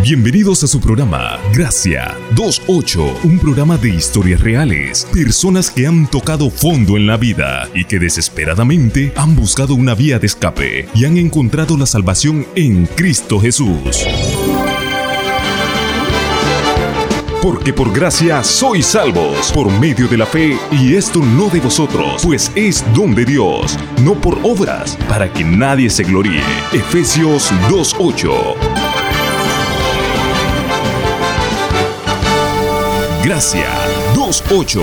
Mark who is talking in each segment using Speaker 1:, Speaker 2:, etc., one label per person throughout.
Speaker 1: Bienvenidos a su programa Gracia 28, un programa de historias reales, personas que han tocado fondo en la vida y que desesperadamente han buscado una vía de escape y han encontrado la salvación en Cristo Jesús. Porque por gracia sois salvos, por medio de la fe, y esto no de vosotros, pues es don de Dios, no por obras, para que nadie se gloríe. Efesios 2:8. Gracia 2:8.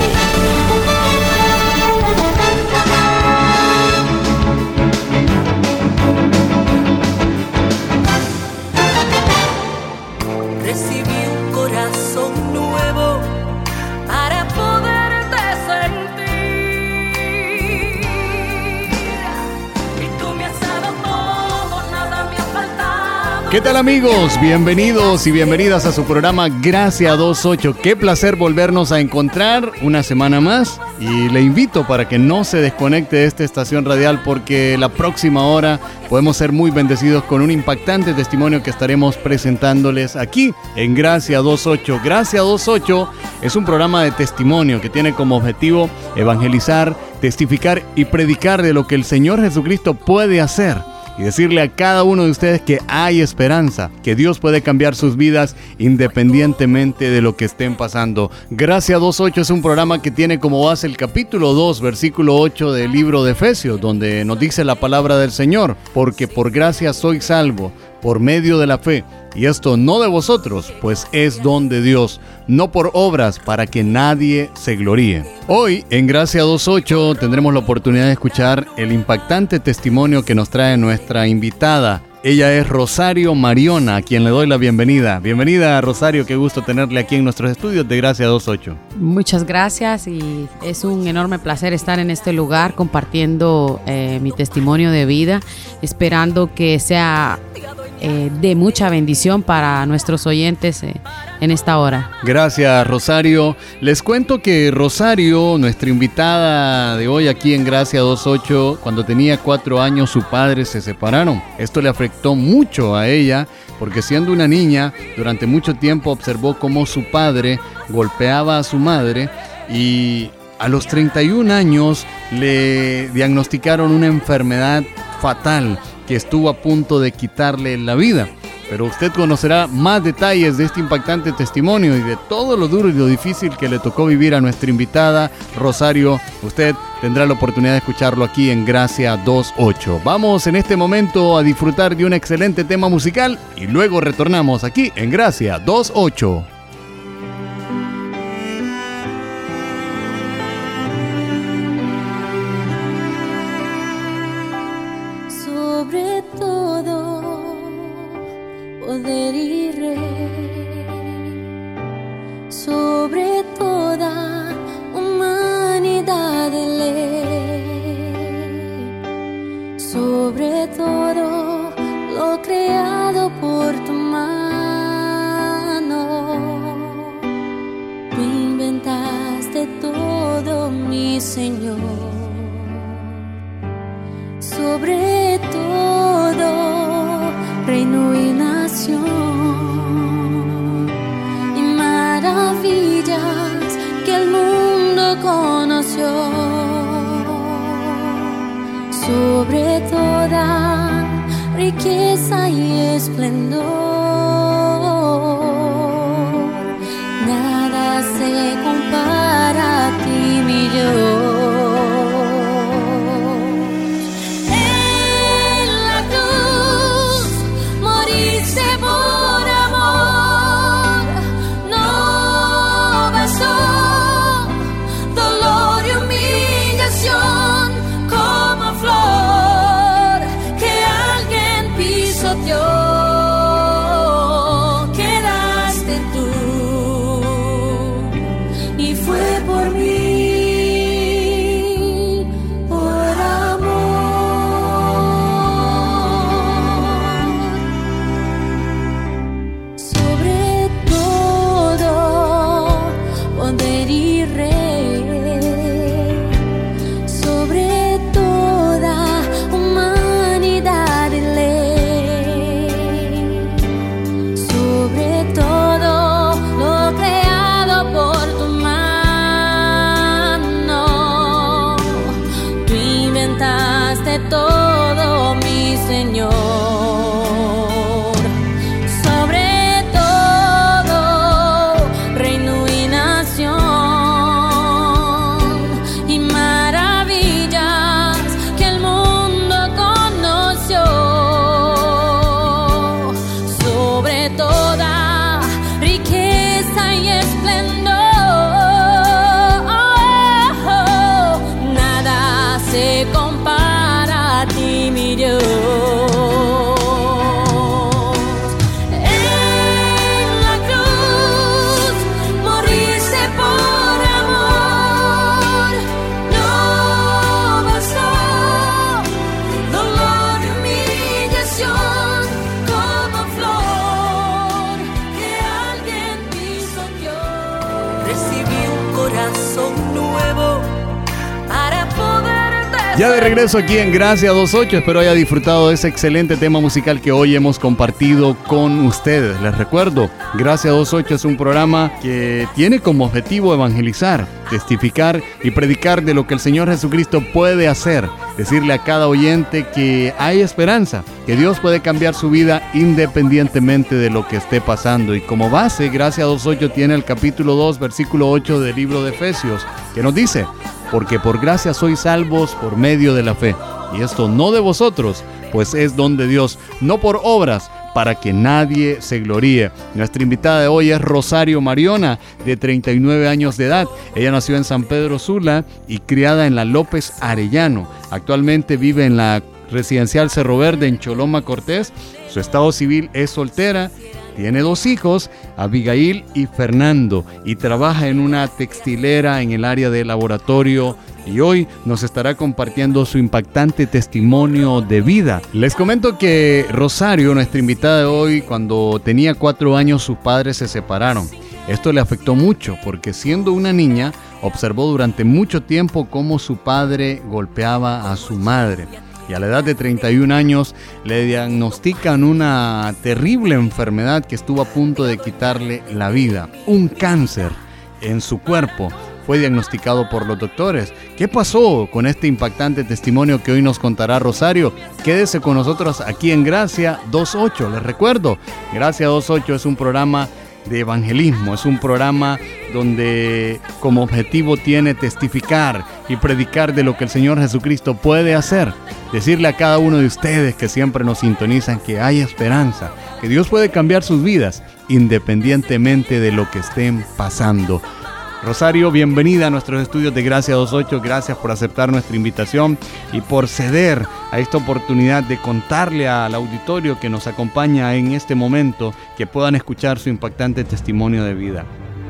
Speaker 2: ¿Qué tal, amigos? Bienvenidos y bienvenidas a su programa Gracia 2:8. Qué placer volvernos a encontrar una semana más y le invito para que no se desconecte de esta estación radial porque la próxima hora podemos ser muy bendecidos con un impactante testimonio que estaremos presentándoles aquí en Gracia 2:8. Gracia 2:8 es un programa de testimonio que tiene como objetivo evangelizar, testificar y predicar de lo que el Señor Jesucristo puede hacer. Y decirle a cada uno de ustedes que hay esperanza, que Dios puede cambiar sus vidas independientemente de lo que estén pasando. Gracia 2:8 es un programa que tiene como base el capítulo 2, versículo 8 del libro de Efesios, donde nos dice la palabra del Señor: porque por gracia sois salvos, por medio de la fe, y esto no de vosotros, pues es don de Dios, no por obras, para que nadie se gloríe. Hoy, en Gracia 2:8, tendremos la oportunidad de escuchar el impactante testimonio que nos trae nuestra invitada. Ella es Rosario Mariona, a quien le doy la bienvenida. Bienvenida, Rosario, qué gusto tenerle aquí en nuestros estudios de Gracia 2:8.
Speaker 3: Muchas gracias y es un enorme placer estar en este lugar compartiendo mi testimonio de vida, esperando que sea de mucha bendición para nuestros oyentes en esta hora.
Speaker 2: Gracias, Rosario. Les cuento que Rosario, nuestra invitada de hoy aquí en Gracia 2:8, cuando tenía 4 años sus padres se separaron. Esto le afectó mucho a ella porque siendo una niña durante mucho tiempo observó cómo su padre golpeaba a su madre y a los 31 años le diagnosticaron una enfermedad fatal que estuvo a punto de quitarle la vida. Pero usted conocerá más detalles de este impactante testimonio y de todo lo duro y lo difícil que le tocó vivir a nuestra invitada Rosario. Usted tendrá la oportunidad de escucharlo aquí en Gracia 2:8. Vamos en este momento a disfrutar de un excelente tema musical y luego retornamos aquí en Gracia 2:8.
Speaker 4: Poder y rey, sobre toda humanidad de ley, sobre todo lo creado por tu mano. Tú inventaste todo, mi Señor, sobre todo reino y nación, y maravillas que el mundo conoció, sobre toda riqueza y esplendor, nada se compara a ti, mi Dios. Como flor que alguien pisoteó. sobre todo lo creado por tu mano. Tú inventaste todo, mi Señor. Sobre todo, reino y nación, y maravillas que el mundo conoció. Sobre toda riqueza y esplendor, nada se compara a ti, mi Dios. En la cruz moriste por amor, no bastó dolor y humillación, como flor que alguien pisoteó. Recibí un corazón nuevo para poder.
Speaker 2: Ya de regreso aquí en Gracia 28, espero haya disfrutado de ese excelente tema musical que hoy hemos compartido con ustedes. Les recuerdo, Gracia 28 es un programa que tiene como objetivo evangelizar, testificar y predicar de lo que el Señor Jesucristo puede hacer. Decirle a cada oyente que hay esperanza, que Dios puede cambiar su vida independientemente de lo que esté pasando. Y como base, Gracia 28 tiene el capítulo 2, versículo 8 del libro de Efesios, que nos dice: porque por gracia sois salvos por medio de la fe, y esto no de vosotros, pues es don de Dios, no por obras, para que nadie se gloríe. Nuestra invitada de hoy es Rosario Mariona, de 39 años de edad. Ella nació en San Pedro Sula y criada en la López Arellano. Actualmente vive en la residencial Cerro Verde en Choloma Cortés. Su estado civil es soltera. Tiene 2 hijos, Abigail y Fernando, y trabaja en una textilera en el área de laboratorio, y hoy nos estará compartiendo su impactante testimonio de vida. Les comento que Rosario, nuestra invitada de hoy, cuando tenía 4 años sus padres se separaron. Esto le afectó mucho porque, siendo una niña, observó durante mucho tiempo cómo su padre golpeaba a su madre. Y a la edad de 31 años le diagnostican una terrible enfermedad que estuvo a punto de quitarle la vida. Un cáncer en su cuerpo fue diagnosticado por los doctores. ¿Qué pasó con este impactante testimonio que hoy nos contará Rosario? Quédese con nosotros aquí en Gracia 28. Les recuerdo, Gracia 28 es un programa de evangelismo, es un programa donde como objetivo tiene testificar y predicar de lo que el Señor Jesucristo puede hacer. Decirle a cada uno de ustedes que siempre nos sintonizan que hay esperanza, que Dios puede cambiar sus vidas independientemente de lo que estén pasando. Rosario, bienvenida a nuestros estudios de Gracia 28. Gracias por aceptar nuestra invitación y por ceder a esta oportunidad de contarle al auditorio que nos acompaña en este momento que puedan escuchar su impactante testimonio de vida.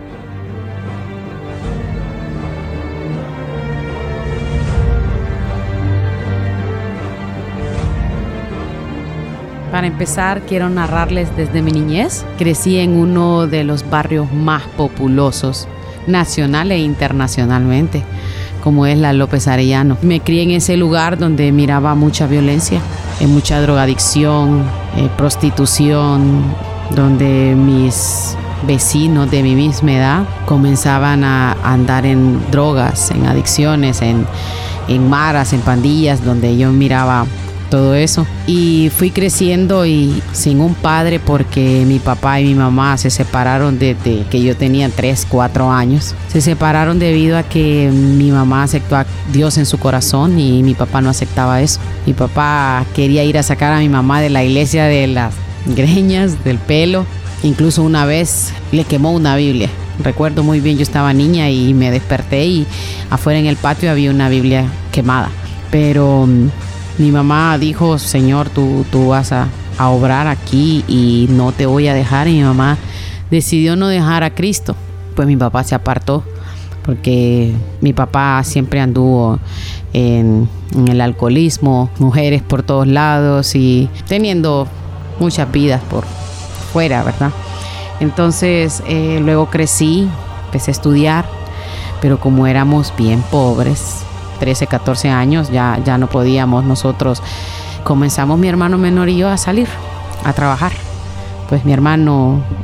Speaker 3: Para empezar, quiero narrarles desde mi niñez. Crecí en uno de los barrios más populosos, nacional e internacionalmente, como es la López Arellano. Me crié en ese lugar donde miraba mucha violencia, mucha drogadicción, prostitución, donde mis vecinos de mi misma edad comenzaban a andar en drogas, en adicciones, en maras, en pandillas, donde yo miraba todo eso. Y fui creciendo y sin un padre, porque mi papá y mi mamá se separaron desde que yo tenía 3, 4 años. Se separaron debido a que mi mamá aceptó a Dios en su corazón y mi papá no aceptaba eso. Mi papá quería ir a sacar a mi mamá de la iglesia de las greñas, del pelo. Incluso una vez le quemó una Biblia. Recuerdo muy bien, yo estaba niña y me desperté y afuera en el patio había una Biblia quemada. Pero mi mamá dijo: Señor, tú vas a obrar aquí y no te voy a dejar. Y mi mamá decidió no dejar a Cristo. Pues mi papá se apartó, porque mi papá siempre anduvo en el alcoholismo, mujeres por todos lados y teniendo muchas vidas por fuera, ¿verdad? Entonces luego crecí, empecé a estudiar, pero como éramos bien pobres, 13, 14 años, ya no podíamos nosotros. Comenzamos mi hermano menor y yo a salir, a trabajar. Pues mi hermano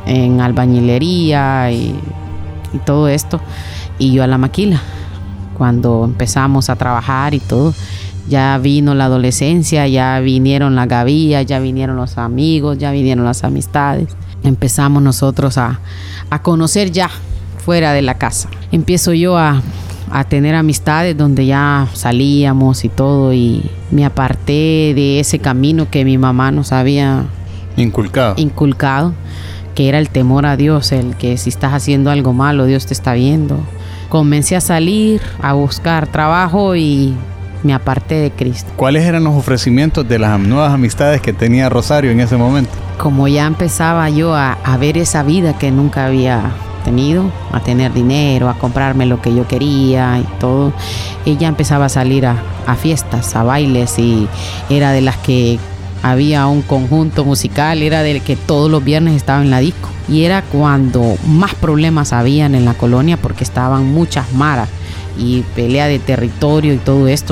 Speaker 3: en albañilería y todo esto, y yo a la maquila. Cuando empezamos a trabajar y todo, ya vino la adolescencia, ya vinieron las gavillas, ya vinieron los amigos, ya vinieron las amistades. Empezamos nosotros a conocer ya fuera de la casa. Empiezo yo a tener amistades donde ya salíamos y todo, y me aparté de ese camino que mi mamá nos había inculcado, que era el temor a Dios, el que si estás haciendo algo malo, Dios te está viendo. Comencé a salir, a buscar trabajo y me aparté de Cristo.
Speaker 2: ¿Cuáles eran los ofrecimientos de las nuevas amistades que tenía Rosario en ese momento?
Speaker 3: Como ya empezaba yo a ver esa vida que nunca había tenido, a tener dinero, a comprarme lo que yo quería y todo, ella empezaba a salir a fiestas, a bailes, y era de las que había un conjunto musical, era del que todos los viernes estaba en la disco, y era cuando más problemas habían en la colonia porque estaban muchas maras y pelea de territorio y todo esto,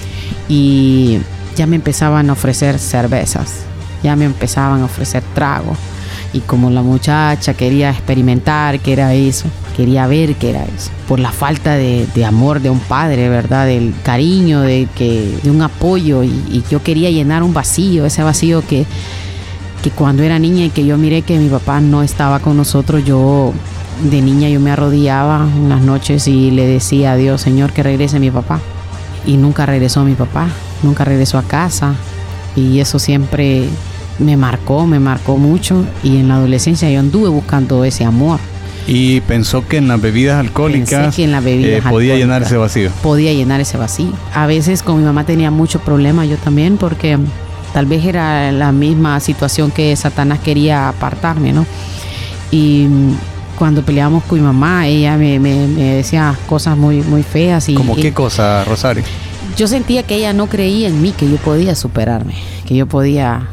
Speaker 3: y ya me empezaban a ofrecer cervezas, ya me empezaban a ofrecer tragos, y como la muchacha quería experimentar qué era eso, quería ver qué era eso, por la falta de amor de un padre, ¿verdad? Del cariño, de un apoyo, y yo quería llenar un vacío, ese vacío que cuando era niña y que yo miré que mi papá no estaba con nosotros, yo de niña yo me arrodillaba en las noches y le decía a Dios, Señor, que regrese mi papá. Y nunca regresó mi papá, nunca regresó a casa, y eso siempre me marcó mucho, y en la adolescencia yo anduve buscando ese amor.
Speaker 2: Y pensó que en las bebidas alcohólicas, podía llenar ese vacío.
Speaker 3: Podía llenar ese vacío. A veces con mi mamá tenía muchos problemas, yo también, porque tal vez era la misma situación que Satanás quería apartarme, ¿no? Y cuando peleábamos con mi mamá, ella me decía cosas muy, muy feas.
Speaker 2: ¿Cómo qué cosa, Rosario?
Speaker 3: Yo sentía que ella no creía en mí, que yo podía superarme, que yo podía...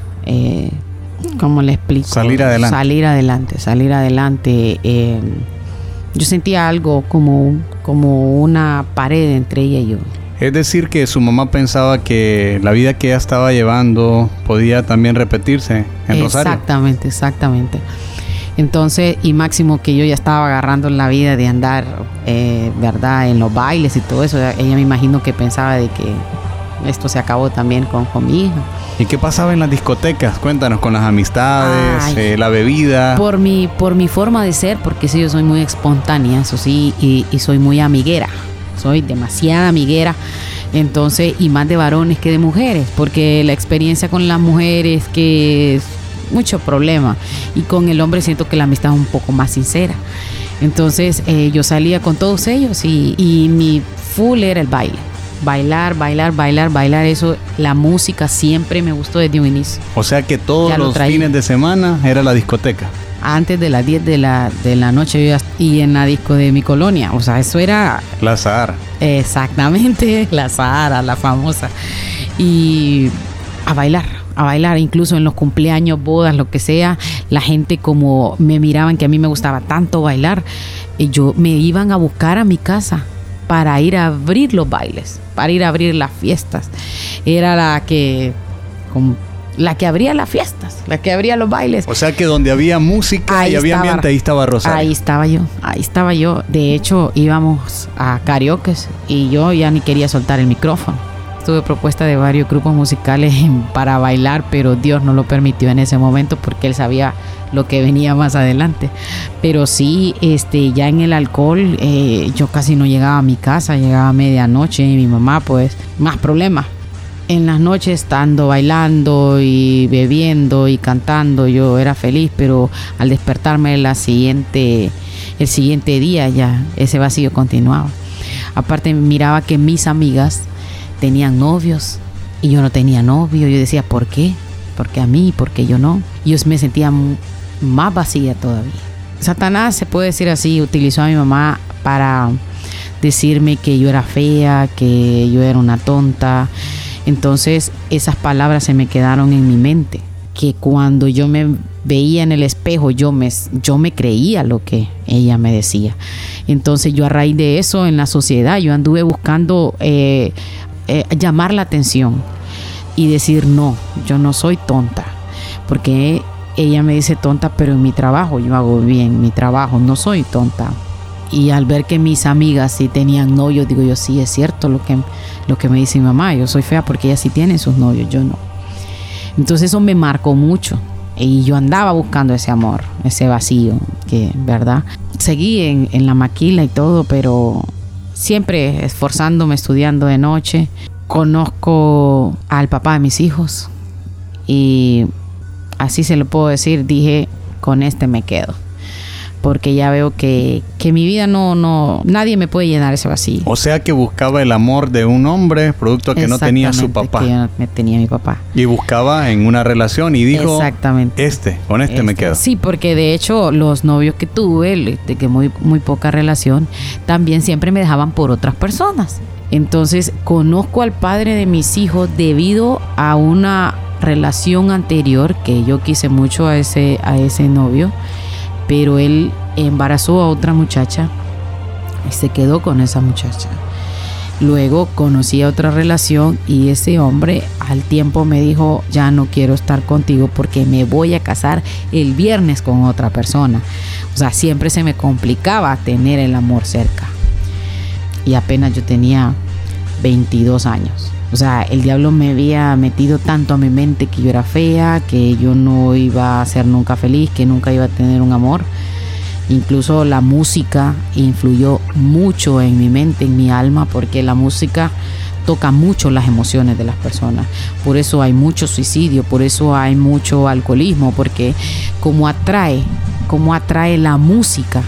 Speaker 3: ¿cómo le explico? Salir adelante. Yo sentía algo como una pared entre ella y yo.
Speaker 2: Es decir, que su mamá pensaba que la vida que ella estaba llevando podía también repetirse en Rosario.
Speaker 3: Exactamente. Entonces, y máximo que yo ya estaba agarrando la vida de andar, ¿verdad? En los bailes y todo eso. Ella me imagino que pensaba de que esto se acabó también con mi hija.
Speaker 2: ¿Y qué pasaba en las discotecas? Cuéntanos, con las amistades, la bebida.
Speaker 3: Por mi forma de ser, porque sí, yo soy muy espontánea, eso sí, y soy muy amiguera. Soy demasiada amiguera. Entonces, y más de varones que de mujeres, porque la experiencia con las mujeres que es mucho problema, y con el hombre siento que la amistad es un poco más sincera. Entonces, yo salía con todos ellos y mi full era el baile. Bailar, eso, la música siempre me gustó desde un inicio.
Speaker 2: O sea que todos los fines de semana era la discoteca.
Speaker 3: Antes de las 10 de la noche yo y en la disco de mi colonia, o sea, eso era...
Speaker 2: La Sahara.
Speaker 3: Exactamente, la Sahara, la famosa. Y a bailar, incluso en los cumpleaños, bodas, lo que sea, la gente como me miraban que a mí me gustaba tanto bailar, me iban a buscar a mi casa para ir a abrir los bailes, para ir a abrir las fiestas. Era la que abría las fiestas, la que abría los bailes.
Speaker 2: O sea que donde había música y había ambiente, ahí estaba Rosario.
Speaker 3: Ahí estaba yo. De hecho, íbamos a karaokes y yo ya ni quería soltar el micrófono. Tuve propuesta de varios grupos musicales para bailar, pero Dios no lo permitió en ese momento porque Él sabía lo que venía más adelante. Pero sí, ya en el alcohol, yo casi no llegaba a mi casa, llegaba a medianoche y mi mamá, pues, más problemas. En las noches, estando bailando y bebiendo y cantando, yo era feliz, pero al despertarme el siguiente día ya ese vacío continuaba. Aparte, miraba que mis amigas tenían novios y yo no tenía novio. Yo decía, ¿por qué? ¿Por qué a mí? ¿Por qué yo no? Yo me sentía más vacía todavía. Satanás, se puede decir así, utilizó a mi mamá para decirme que yo era fea, que yo era una tonta. Entonces esas palabras se me quedaron en mi mente, que cuando yo me veía en el espejo yo me creía lo que ella me decía. Entonces yo, a raíz de eso, en la sociedad yo anduve buscando llamar la atención y decir, no, yo no soy tonta, porque ella me dice tonta, pero en mi trabajo yo hago bien mi trabajo, no soy tonta. Y al ver que mis amigas sí tenían novios, digo yo, sí, es cierto lo que me dice mi mamá, yo soy fea porque ella sí tiene sus novios, yo no. Entonces eso me marcó mucho y yo andaba buscando ese amor, ese vacío, que, ¿verdad? Seguí en la maquila y todo, pero siempre esforzándome, estudiando de noche. Conozco al papá de mis hijos y así se lo puedo decir, dije, con este me quedo. Porque ya veo que mi vida nadie me puede llenar ese vacío.
Speaker 2: O sea que buscaba el amor de un hombre, producto que no tenía su papá.
Speaker 3: Que no tenía mi papá.
Speaker 2: Y buscaba en una relación y dijo,
Speaker 3: exactamente,
Speaker 2: con este me quedo.
Speaker 3: Sí, porque de hecho los novios que tuve, de que muy poca relación, también siempre me dejaban por otras personas. Entonces conozco al padre de mis hijos debido a una relación anterior que yo quise mucho a ese novio. Pero él embarazó a otra muchacha y se quedó con esa muchacha. Luego conocí a otra relación y ese hombre al tiempo me dijo, ya no quiero estar contigo porque me voy a casar el viernes con otra persona. O sea, siempre se me complicaba tener el amor cerca. Y apenas yo tenía 22 años. O sea, el diablo me había metido tanto a mi mente que yo era fea, que yo no iba a ser nunca feliz, que nunca iba a tener un amor. Incluso la música influyó mucho en mi mente, en mi alma, porque la música toca mucho las emociones de las personas. Por eso hay mucho suicidio, por eso hay mucho alcoholismo, porque como atrae la música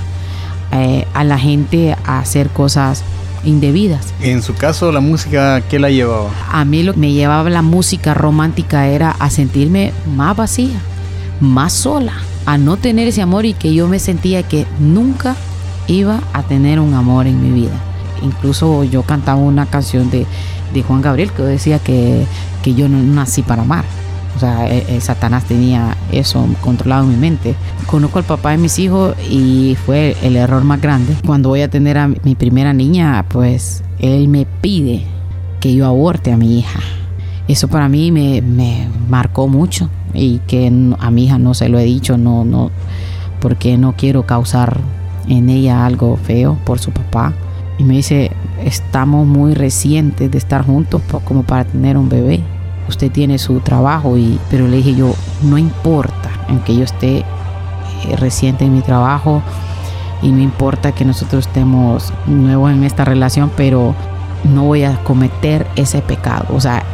Speaker 3: a la gente a hacer cosas indebidas.
Speaker 2: En su caso, la música, ¿qué la llevaba?
Speaker 3: A mí lo que me llevaba la música romántica era a sentirme más vacía, más sola, a no tener ese amor y que yo me sentía que nunca iba a tener un amor en mi vida. Incluso yo cantaba una canción de Juan Gabriel que decía que yo no nací para amar. O sea, Satanás tenía eso controlado en mi mente. Conozco al papá de mis hijos y fue el error más grande. Cuando voy a tener a mi primera niña, pues él me pide que yo aborte a mi hija. Eso para mí me marcó mucho y que a mi hija no se lo he dicho, no, porque no quiero causar en ella algo feo por su papá. Y me dice, estamos muy recientes de estar juntos como para tener un bebé. Usted tiene su trabajo, pero le dije yo, no importa en que yo esté reciente en mi trabajo y no importa que nosotros estemos nuevos en esta relación, pero no voy a cometer ese pecado. O sea,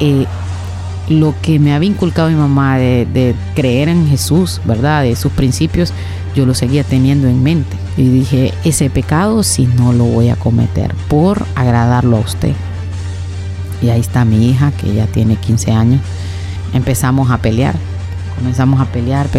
Speaker 3: lo que me había inculcado mi mamá de creer en Jesús, ¿verdad? De sus principios, yo lo seguía teniendo en mente. Y dije, ese pecado sí no lo voy a cometer por agradarlo a usted. Y ahí está mi hija, que ya tiene 15 años. Empezamos a pelear. Comenzamos a pelear.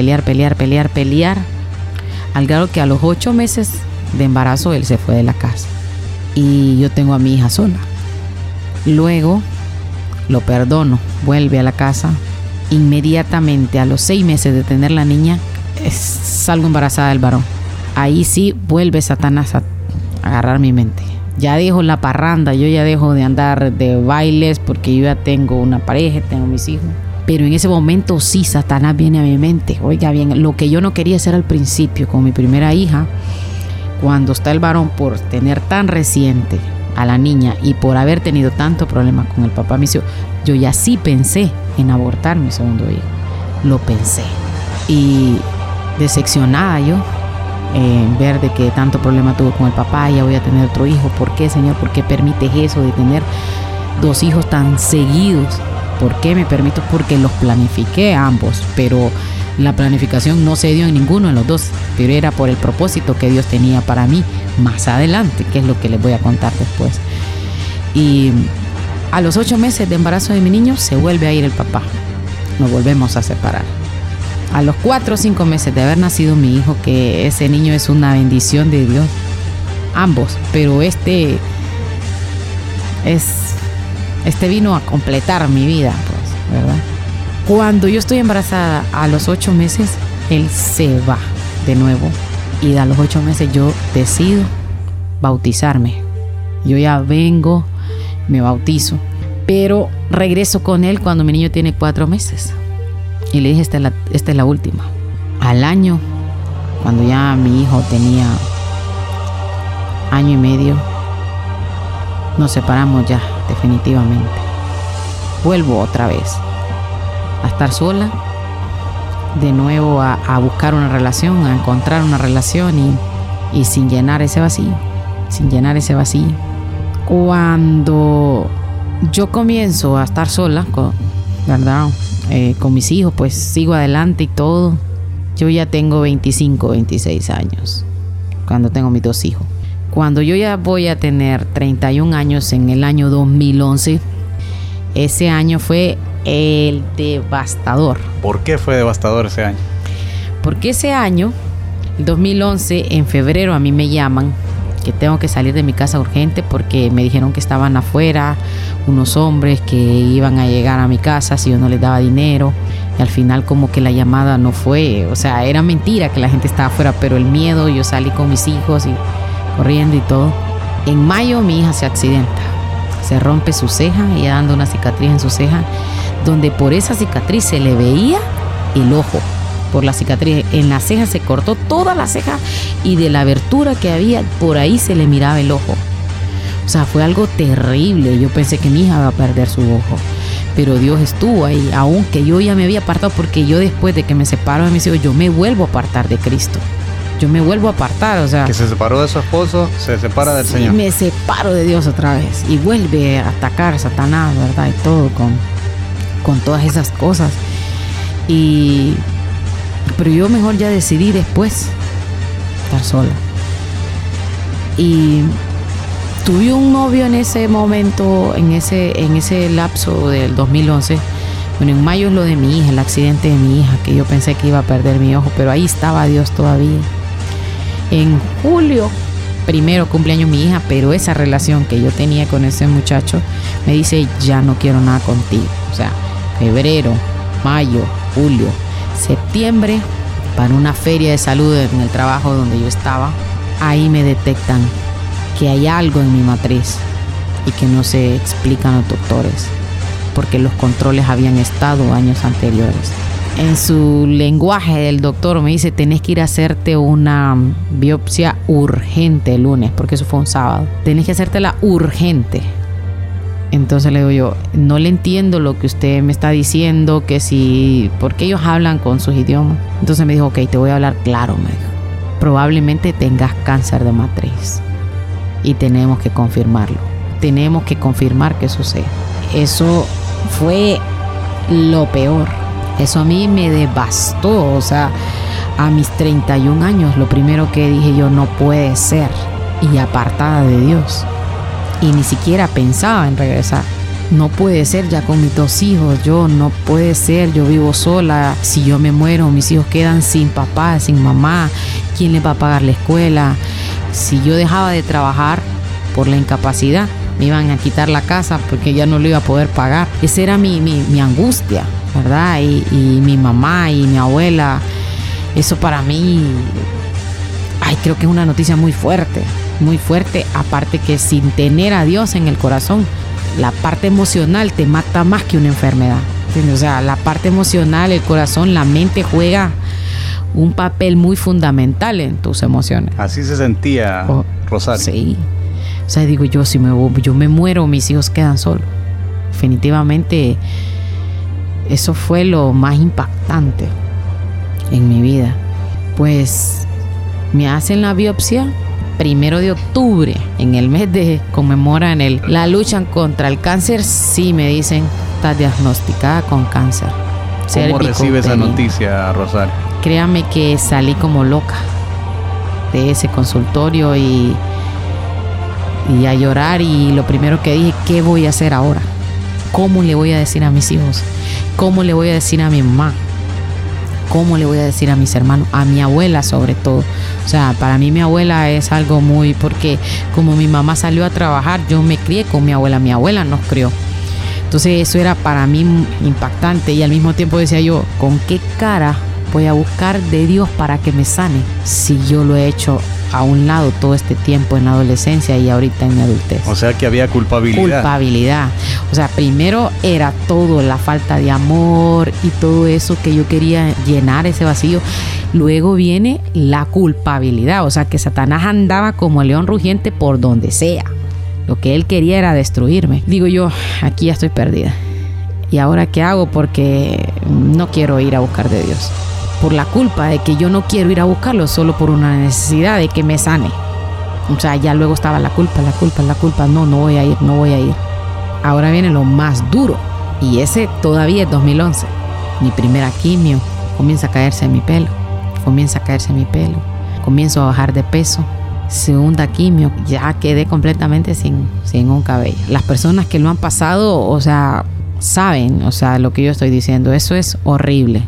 Speaker 3: Al grado que a los 8 meses de embarazo él se fue de la casa. Y yo tengo a mi hija sola. Luego lo perdono. Vuelve a la casa. Inmediatamente a los 6 meses de tener la niña, salgo embarazada del varón. Ahí sí vuelve Satanás a agarrar mi mente. Ya dejo la parranda, yo ya dejo de andar de bailes porque yo ya tengo una pareja, tengo mis hijos. Pero en ese momento sí, Satanás viene a mi mente. Oiga bien, lo que yo no quería hacer al principio con mi primera hija, cuando está el varón por tener tan reciente a la niña y por haber tenido tanto problema con el papá, me dijo, yo ya sí pensé en abortar mi segundo hijo. Lo pensé. Y decepcionada yo, en ver de que tanto problema tuve con el papá, ya voy a tener otro hijo. ¿Por qué, Señor? ¿Por qué permites eso de tener 2 hijos tan seguidos? ¿Por qué me permito? Porque los planifiqué ambos, pero la planificación no se dio en ninguno de los dos, pero era por el propósito que Dios tenía para mí más adelante, que es lo que les voy a contar después. Y a los 8 meses de embarazo de mi niño se vuelve a ir el papá. Nos volvemos a separar. A los 4 o 5 meses de haber nacido mi hijo, que ese niño es una bendición de Dios, ambos, pero este vino a completar mi vida, pues, ¿verdad? Cuando yo estoy embarazada a los 8 meses, él se va de nuevo y a los 8 meses yo decido bautizarme. Yo ya vengo, me bautizo, pero regreso con él cuando mi niño tiene 4 meses. Y le dije, esta es la última. Al año, cuando ya mi hijo tenía 1 año y medio, nos separamos ya, definitivamente. Vuelvo otra vez a estar sola, de nuevo a buscar una relación, a encontrar una relación y sin llenar ese vacío. Cuando yo comienzo a estar sola, ¿verdad? Con mis hijos, pues sigo adelante y todo. Yo ya tengo 25, 26 años cuando tengo mis 2 hijos. Cuando yo ya voy a tener 31 años en el año 2011, ese año fue el devastador.
Speaker 2: ¿Por qué fue devastador ese año?
Speaker 3: Porque ese año, el 2011, en febrero a mí me llaman que tengo que salir de mi casa urgente porque me dijeron que estaban afuera unos hombres que iban a llegar a mi casa si yo no les daba dinero. Y al final como que la llamada no fue, o sea, era mentira que la gente estaba afuera, pero el miedo, yo salí con mis hijos y corriendo y todo. En mayo mi hija se accidenta, se rompe su ceja, ella dando una cicatriz en su ceja, donde por esa cicatriz se le veía el ojo. Por la cicatriz en la ceja se cortó toda la ceja y de la abertura que había por ahí se le miraba el ojo. O sea, fue algo terrible. Yo pensé que mi hija iba a perder su ojo, pero Dios estuvo ahí, aunque yo ya me había apartado, porque yo después de que me separo de mis hijos, yo me vuelvo a apartar de Cristo. Yo me vuelvo a apartar, o sea...
Speaker 2: Que se separó de su esposo, se separa del Señor.
Speaker 3: Me separo de Dios otra vez y vuelve a atacar a Satanás, ¿verdad? Y todo con todas esas cosas. Pero yo mejor ya decidí después estar sola. Y tuve un novio en ese momento, en ese lapso del 2011. Bueno, en mayo es lo de mi hija, el accidente de mi hija, que yo pensé que iba a perder mi ojo, pero ahí estaba Dios todavía. En julio, primero cumpleaños mi hija, pero esa relación que yo tenía con ese muchacho me dice, ya no quiero nada contigo. O sea, febrero, mayo, julio, septiembre, para una feria de salud en el trabajo donde yo estaba, ahí me detectan que hay algo en mi matriz y que no se explican los doctores, porque los controles habían estado años anteriores. En su lenguaje del doctor me dice, tenés que ir a hacerte una biopsia urgente el lunes, porque eso fue un sábado. Tenés que hacértela urgente. Entonces le digo yo, no le entiendo lo que usted me está diciendo, que si, porque ellos hablan con sus idiomas. Entonces me dijo, ok, te voy a hablar claro, me dijo. Probablemente tengas cáncer de matriz y tenemos que confirmarlo. Tenemos que confirmar que sucede. Eso fue lo peor. Eso a mí me devastó. O sea, a mis 31 años, lo primero que dije yo, no puede ser. Y apartada de Dios. Y ni siquiera pensaba en regresar. No puede ser ya con mis 2 hijos. Yo no puede ser, yo vivo sola. Si yo me muero, mis hijos quedan sin papá, sin mamá. ¿Quién les va a pagar la escuela? Si yo dejaba de trabajar por la incapacidad, me iban a quitar la casa porque ya no lo iba a poder pagar. Esa era mi angustia, ¿verdad? Y mi mamá y mi abuela, eso para mí, creo que es una noticia muy fuerte, aparte que sin tener a Dios en el corazón, la parte emocional te mata más que una enfermedad, ¿entiendes? O sea, la parte emocional, el corazón, la mente juega un papel muy fundamental en tus emociones.
Speaker 2: Así se sentía Rosario.
Speaker 3: Sí. O sea, digo yo, si yo me muero, mis hijos quedan solos. Definitivamente, eso fue lo más impactante en mi vida. Pues me hacen la biopsia 1 de octubre, en el mes de conmemoran la lucha contra el cáncer. Sí, me dicen, estás diagnosticada con cáncer.
Speaker 2: ¿Cómo recibe esa noticia, Rosario?
Speaker 3: Créame que salí como loca de ese consultorio y a llorar, y lo primero que dije, ¿qué voy a hacer ahora? ¿Cómo le voy a decir a mis hijos? ¿Cómo le voy a decir a mi mamá? ¿Cómo le voy a decir a mis hermanos? A mi abuela sobre todo. O sea, para mí mi abuela es algo muy... Porque como mi mamá salió a trabajar, yo me crié con mi abuela nos crió. Entonces eso era para mí impactante, y al mismo tiempo decía yo, ¿con qué cara voy a buscar de Dios para que me sane si yo lo he hecho a un lado todo este tiempo en la adolescencia y ahorita en mi adultez?
Speaker 2: O sea que había culpabilidad.
Speaker 3: O sea, primero era todo, la falta de amor y todo eso que yo quería llenar ese vacío. Luego viene la culpabilidad, o sea que Satanás andaba como león rugiente por donde sea. Lo que él quería era destruirme. Digo yo, aquí ya estoy perdida. ¿Y ahora qué hago? Porque no quiero ir a buscar de Dios. Por la culpa de que yo no quiero ir a buscarlo, solo por una necesidad de que me sane. O sea, ya luego estaba la culpa. No voy a ir. Ahora viene lo más duro. Y ese todavía es 2011. Mi primera quimio. Comienza a caerse mi pelo. Comienzo a bajar de peso. Segunda quimio, ya quedé completamente sin un cabello. Las personas que lo han pasado, o sea, saben, o sea, lo que yo estoy diciendo. Eso es horrible.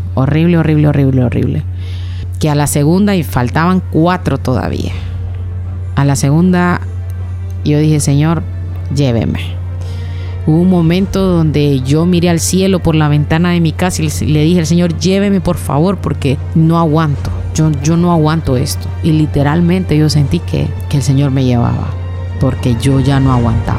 Speaker 3: Que a la segunda, y faltaban 4 todavía. A la segunda, yo dije, Señor, lléveme. Hubo un momento donde yo miré al cielo por la ventana de mi casa y le dije al Señor, lléveme por favor, porque no aguanto. Yo no aguanto esto. Y literalmente yo sentí que el Señor me llevaba, porque yo ya no aguantaba.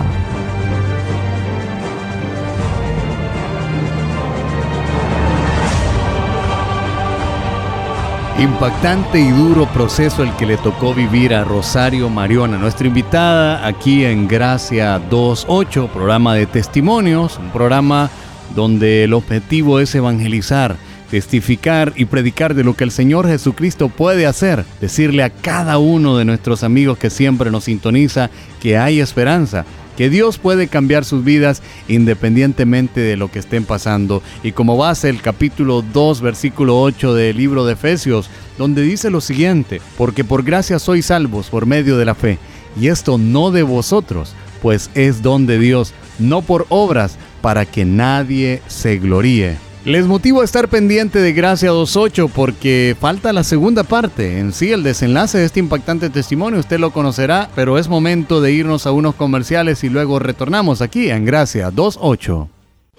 Speaker 2: Impactante y duro proceso el que le tocó vivir a Rosario Mariona, nuestra invitada aquí en Gracia 2.8, programa de testimonios, un programa donde el objetivo es evangelizar, testificar y predicar de lo que el Señor Jesucristo puede hacer, decirle a cada uno de nuestros amigos que siempre nos sintoniza que hay esperanza, que Dios puede cambiar sus vidas independientemente de lo que estén pasando. Y como base el capítulo 2, versículo 8 del libro de Efesios, donde dice lo siguiente: porque por gracia sois salvos por medio de la fe, y esto no de vosotros, pues es don de Dios, no por obras, para que nadie se gloríe. Les motivo a estar pendiente de Gracia 2.8 porque falta la segunda parte. En sí, el desenlace de este impactante testimonio usted lo conocerá, pero es momento de irnos a unos comerciales y luego retornamos aquí en Gracia 2.8.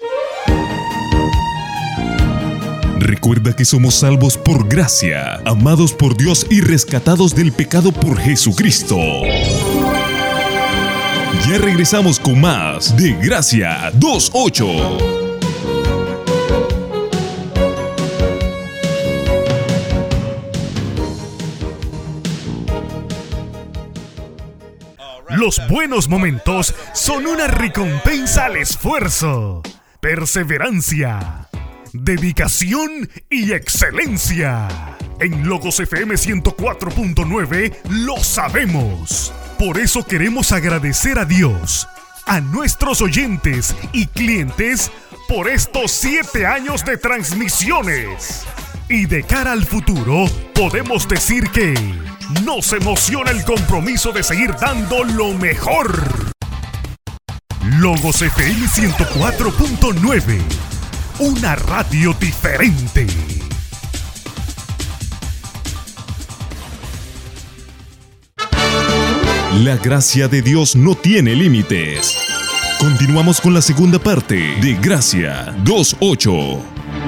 Speaker 1: Recuerda que somos salvos por gracia, amados por Dios y rescatados del pecado por Jesucristo. Ya regresamos con más de Gracia 2.8.
Speaker 5: Los buenos momentos son una recompensa al esfuerzo, perseverancia, dedicación y excelencia. En Logos FM 104.9 lo sabemos. Por eso queremos agradecer a Dios, a nuestros oyentes y clientes por estos 7 años de transmisiones. Y de cara al futuro, podemos decir que nos emociona el compromiso de seguir dando lo mejor. Logos FM 104.9, una radio diferente.
Speaker 1: La gracia de Dios no tiene límites. Continuamos con la segunda parte de Gracia 2.8.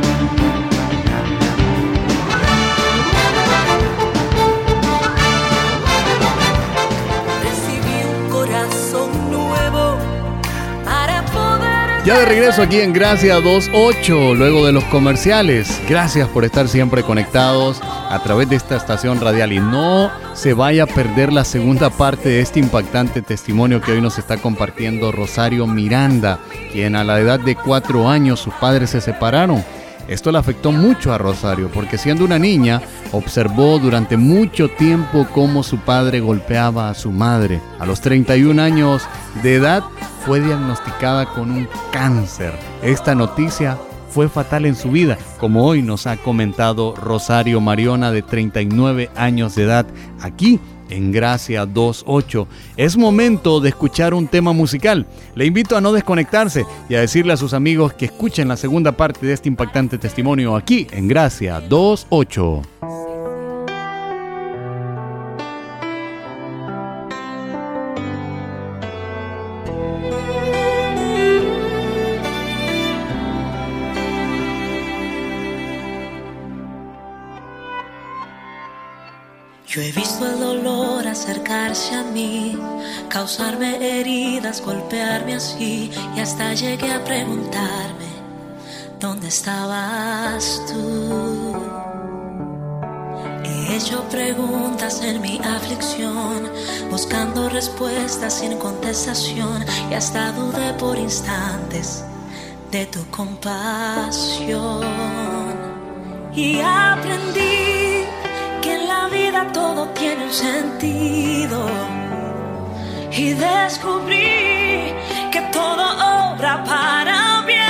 Speaker 2: Ya de regreso aquí en Gracia 2.8, luego de los comerciales. Gracias por estar siempre conectados a través de esta estación radial. Y no se vaya a perder la segunda parte de este impactante testimonio que hoy nos está compartiendo Rosario Miranda, quien a la edad de 4 años sus padres se separaron. Esto le afectó mucho a Rosario porque siendo una niña observó durante mucho tiempo cómo su padre golpeaba a su madre. A los 31 años de edad fue diagnosticada con un cáncer. Esta noticia fue fatal en su vida, como hoy nos ha comentado Rosario Mariona, de 39 años de edad, aquí en Gracia 2.8. Es momento de escuchar un tema musical. Le invito a no desconectarse y a decirle a sus amigos que escuchen la segunda parte de este impactante testimonio aquí en Gracia 2.8.
Speaker 4: Yo he visto el dolor acercarse a mí, causarme heridas, golpearme así, y hasta llegué a preguntarme, ¿dónde estabas tú? He hecho preguntas en mi aflicción, buscando respuestas sin contestación, y hasta dudé por instantes de tu compasión. Y aprendí que en la vida todo tiene un sentido, y descubrí que todo obra para bien,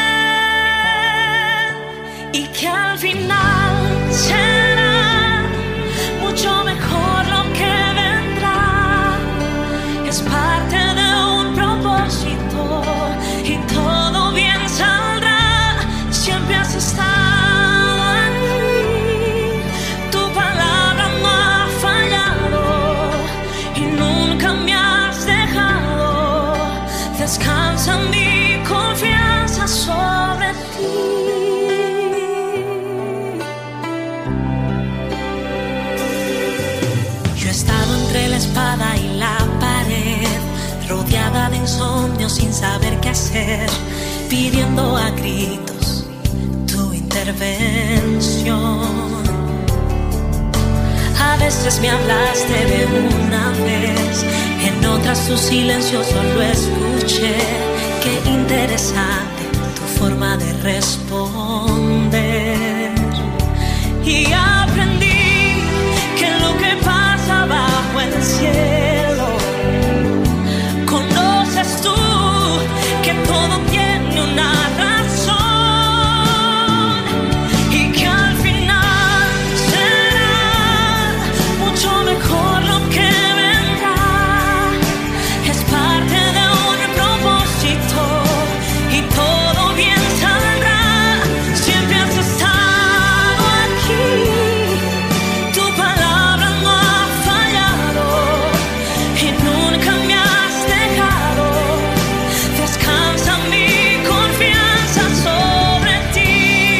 Speaker 4: y que al final será mucho mejor lo que vendrá. Es parte de un propósito y todo bien saldrá. Siempre has estado aquí, tu palabra no ha fallado y nunca me has dejado. Descansa mi confianza sobre ti. Entre la espada y la pared, rodeada de insomnio sin saber qué hacer, pidiendo a gritos tu intervención. A veces me hablaste de una vez, en otras tu silencio solo escuché. Qué interesante tu forma de responder. Y aprendí que lo que pasa bajo el cielo, conoces tú que todo tiene una razón, y que al final será mucho mejor lo que vendrá. Es parte de un propósito y todo bien saldrá. Siempre has estado aquí, tu palabra no ha fallado y nunca me has dejado. Descansa mi confianza sobre ti.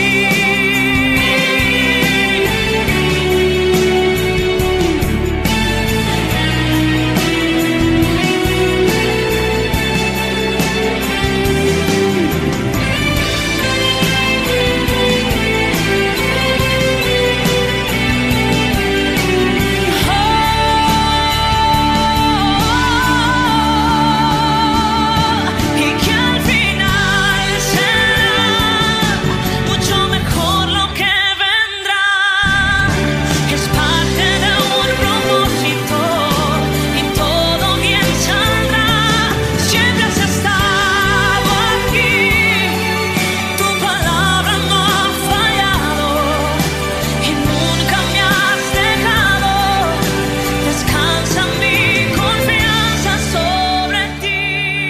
Speaker 4: Y que al final será mucho mejor lo que vendrá. Es parte de un propósito y todo bien saldrá. Siempre has estado aquí, tu palabra no ha fallado y nunca me has dejado. Descansa mi confianza sobre ti.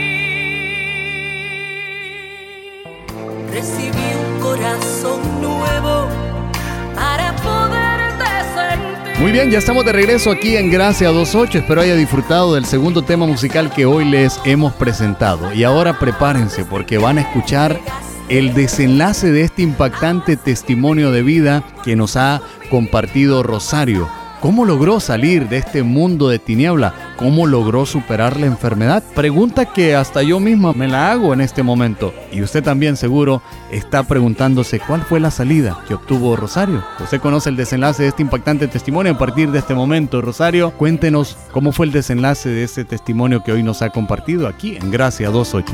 Speaker 4: Recibí un corazón nuevo para poderte sentir.
Speaker 2: Muy bien, ya estamos de regreso aquí en Gracia 28. Espero haya disfrutado del segundo tema musical que hoy les hemos presentado. Y ahora prepárense porque van a escuchar el desenlace de este impactante testimonio de vida que nos ha compartido Rosario. ¿Cómo logró salir de este mundo de tiniebla? ¿Cómo logró superar la enfermedad? Pregunta que hasta yo misma me la hago en este momento. Y usted también seguro está preguntándose cuál fue la salida que obtuvo Rosario. Usted conoce el desenlace de este impactante testimonio a partir de este momento. Rosario, cuéntenos cómo fue el desenlace de ese testimonio que hoy nos ha compartido aquí en Gracia 28.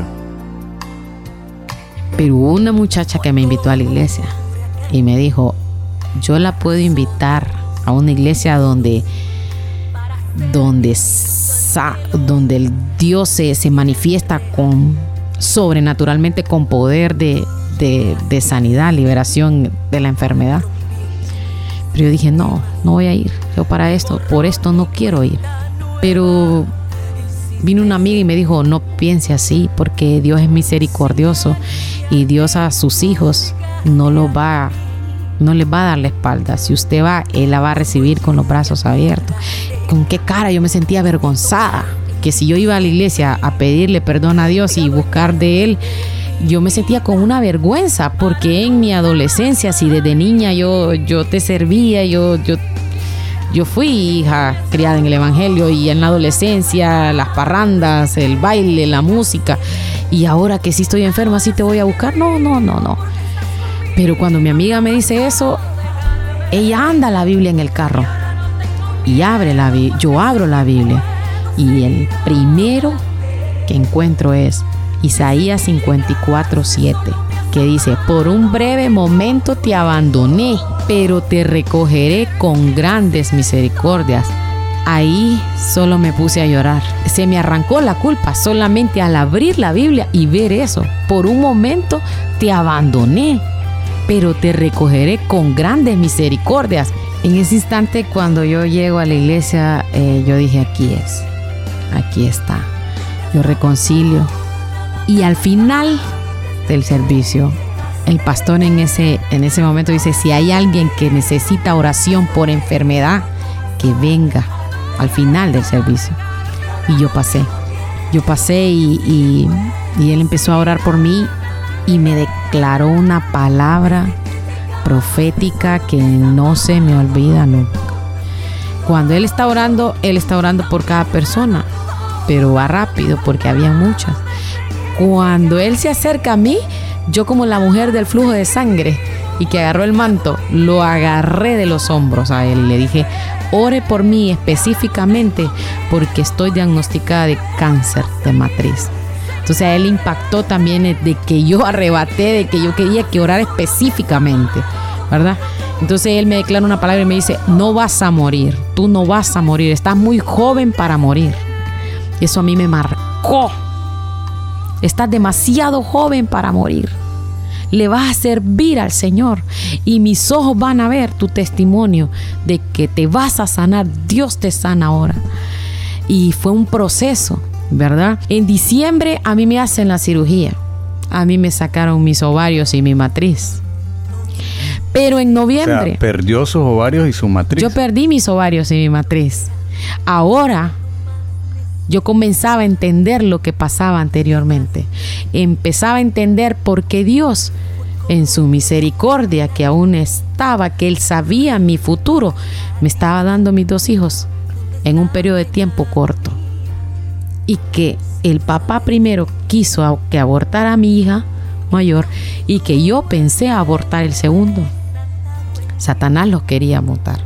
Speaker 3: Pero hubo una muchacha que me invitó a la iglesia y me dijo, yo la puedo invitar a una iglesia donde el Dios se manifiesta sobrenaturalmente con poder de sanidad, liberación de la enfermedad. Pero yo dije, no voy a ir. Yo por esto no quiero ir. Pero vino una amiga y me dijo, no piense así, porque Dios es misericordioso y Dios a sus hijos no les va a dar la espalda. Si usted va, Él la va a recibir con los brazos abiertos. ¿Con qué cara? Yo me sentía avergonzada, que si yo iba a la iglesia a pedirle perdón a Dios y buscar de Él, yo me sentía con una vergüenza, porque en mi adolescencia, si desde niña yo te servía, yo Yo fui hija criada en el evangelio y en la adolescencia, las parrandas, el baile, la música. Y ahora que sí estoy enferma, ¿sí te voy a buscar? No. Pero cuando mi amiga me dice eso, ella anda la Biblia en el carro y yo abro la Biblia y el primero que encuentro es Isaías 54:7, que dice: por un breve momento te abandoné, pero te recogeré con grandes misericordias. Ahí solo me puse a llorar. Se me arrancó la culpa solamente al abrir la Biblia y ver eso. Por un momento te abandoné, pero te recogeré con grandes misericordias. En ese instante, cuando yo llego a la iglesia, yo dije: aquí está, yo reconcilio. Y al final del servicio, el pastor en ese momento dice: si hay alguien que necesita oración por enfermedad, que venga al final del servicio. Y yo pasé y él empezó a orar por mí y me declaró una palabra profética que no se me olvida nunca. Cuando él está orando por cada persona, pero va rápido porque había muchas. Cuando él se acerca a mí, yo como la mujer del flujo de sangre y que agarró el manto, lo agarré de los hombros a él y le dije: ore por mí específicamente porque estoy diagnosticada de cáncer de matriz. Entonces a él impactó también de que yo arrebaté, de que yo quería que orara específicamente, ¿verdad? Entonces él me declara una palabra y me dice: no vas a morir, tú no vas a morir, estás muy joven para morir. Eso a mí me marcó. Estás demasiado joven para morir. Le vas a servir al Señor y mis ojos van a ver tu testimonio de que te vas a sanar. Dios te sana ahora. Y fue un proceso, ¿verdad? En diciembre a mí me hacen la cirugía. A mí me sacaron mis ovarios y mi matriz. Pero en noviembre...
Speaker 2: O sea, perdió sus ovarios y su matriz.
Speaker 3: Yo perdí mis ovarios y mi matriz. Ahora yo comenzaba a entender lo que pasaba anteriormente. Empezaba a entender por qué Dios, en su misericordia que aún estaba, que Él sabía mi futuro, me estaba dando mis 2 hijos en un periodo de tiempo corto. Y que el papá primero quiso que abortara a mi hija mayor y que yo pensé abortar el segundo. Satanás los quería matar.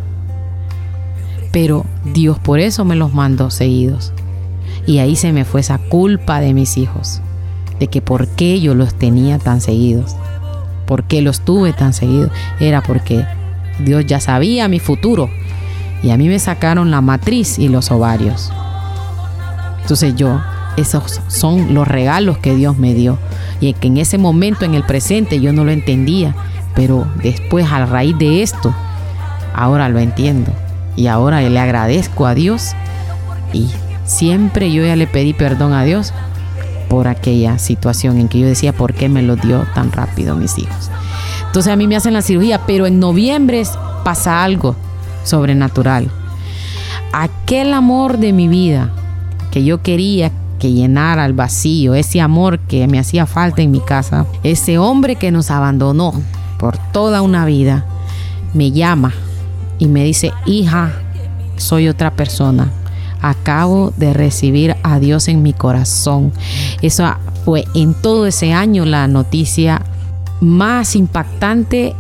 Speaker 3: Pero Dios por eso me los mandó seguidos. Y ahí se me fue esa culpa de mis hijos, de que por qué yo los tenía tan seguidos, por qué los tuve tan seguidos. Era porque Dios ya sabía mi futuro y a mí me sacaron la matriz y los ovarios. Entonces esos son los regalos que Dios me dio y que en ese momento, en el presente, yo no lo entendía, pero después, a raíz de esto, ahora lo entiendo y ahora le agradezco a Dios. Y siempre yo ya le pedí perdón a Dios por aquella situación en que yo decía: ¿por qué me lo dio tan rápido mis hijos? Entonces a mí me hacen la cirugía, pero en noviembre pasa algo sobrenatural. Aquel amor de mi vida que yo quería que llenara el vacío, ese amor que me hacía falta en mi casa, ese hombre que nos abandonó por toda una vida, me llama y me dice: hija, soy otra persona. Acabo de recibir a Dios en mi corazón. Eso fue en todo ese año la noticia más impactante,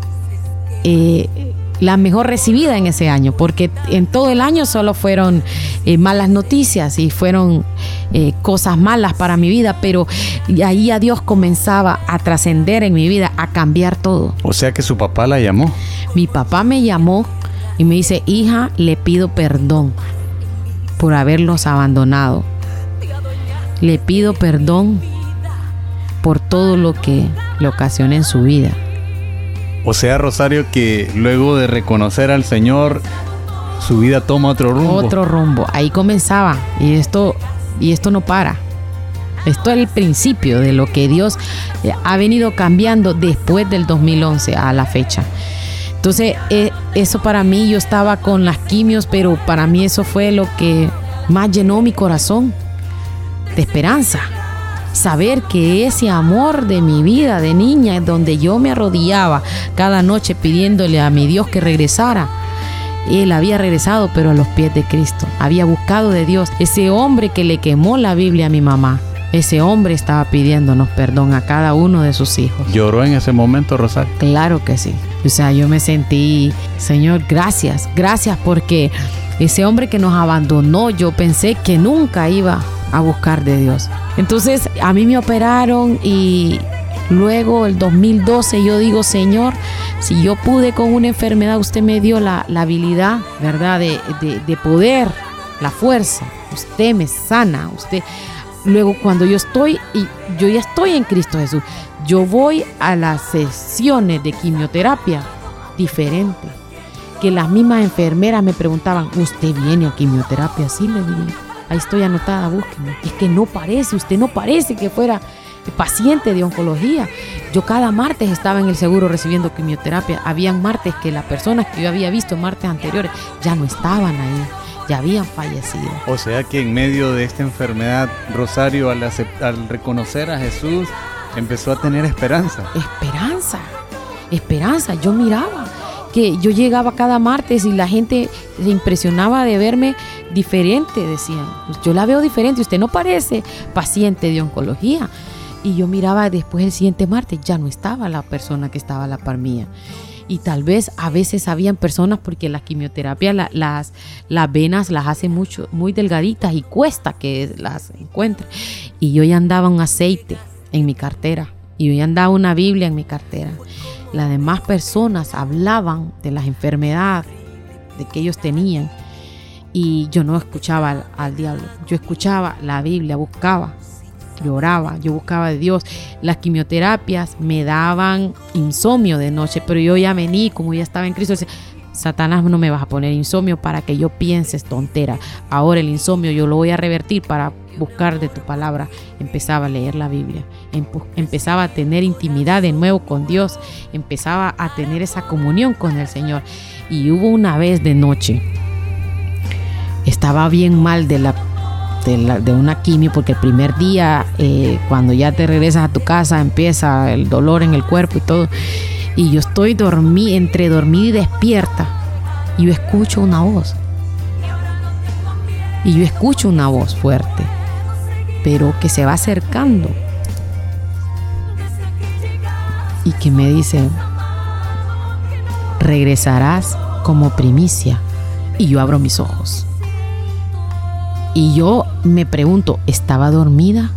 Speaker 3: la mejor recibida en ese año, porque en todo el año solo fueron malas noticias y fueron cosas malas para mi vida, pero ahí ya Dios comenzaba a trascender en mi vida, a cambiar todo.
Speaker 2: O sea que su papá la llamó.
Speaker 3: Mi papá me llamó y me dice: hija, le pido perdón por haberlos abandonado. Le pido perdón por todo lo que le ocasioné en su vida.
Speaker 2: O sea, Rosario, que luego de reconocer al Señor, su vida toma otro rumbo.
Speaker 3: Otro rumbo. Ahí comenzaba. Y esto no para. Esto es el principio de lo que Dios ha venido cambiando después del 2011 a la fecha. Entonces, eso para mí, yo estaba con las quimios, pero para mí eso fue lo que más llenó mi corazón de esperanza. Saber que ese amor de mi vida de niña, donde yo me arrodillaba cada noche pidiéndole a mi Dios que regresara, él había regresado, pero a los pies de Cristo. Había buscado de Dios. Ese hombre que le quemó la Biblia a mi mamá, ese hombre estaba pidiéndonos perdón a cada uno de sus hijos.
Speaker 2: ¿Lloró en ese momento, Rosario?
Speaker 3: Claro que sí. O sea, yo me sentí, Señor, gracias porque ese hombre que nos abandonó, yo pensé que nunca iba a buscar de Dios. Entonces, a mí me operaron y luego el 2012 yo digo, Señor, si yo pude con una enfermedad, usted me dio la habilidad, ¿verdad? De poder, la fuerza. Usted me sana, usted... Luego cuando yo ya estoy en Cristo Jesús, yo voy a las sesiones de quimioterapia diferente, que las mismas enfermeras me preguntaban, ¿usted viene a quimioterapia? Sí, le digo, ahí estoy anotada, búsqueme. Es que usted no parece que fuera paciente de oncología. Yo cada martes estaba en el seguro recibiendo quimioterapia. Habían martes que las personas que yo había visto martes anteriores ya no estaban ahí, ya habían fallecido.
Speaker 2: O sea que en medio de esta enfermedad, Rosario, al reconocer a Jesús, empezó a tener esperanza.
Speaker 3: Esperanza. Yo miraba que yo llegaba cada martes y la gente se impresionaba de verme diferente, decían. Yo la veo diferente, usted no parece paciente de oncología. Y yo miraba después el siguiente martes, ya no estaba la persona que estaba a la par mía. Y tal vez a veces habían personas, porque la quimioterapia las venas las hace muy delgaditas y cuesta que las encuentre. Y yo ya andaba un aceite en mi cartera y yo ya andaba una Biblia en mi cartera. Las demás personas hablaban de las enfermedades de que ellos tenían y yo no escuchaba al diablo. Yo escuchaba la Biblia, buscaba. Lloraba, yo buscaba de Dios. Las quimioterapias me daban insomnio de noche, pero yo ya vení, como ya estaba en Cristo, decía, Satanás, no me vas a poner insomnio para que yo pienses tontera. Ahora el insomnio yo lo voy a revertir para buscar de tu palabra. Empezaba a leer la Biblia, empezaba a tener intimidad de nuevo con Dios, empezaba a tener esa comunión con el Señor. Y hubo una vez de noche, estaba bien mal de una quimio, porque el primer día cuando ya te regresas a tu casa empieza el dolor en el cuerpo y todo, y yo estoy entre dormida y despierta, y yo escucho una voz fuerte, pero que se va acercando y que me dice, regresarás como primicia. Y yo abro mis ojos y yo me pregunto, ¿estaba dormida?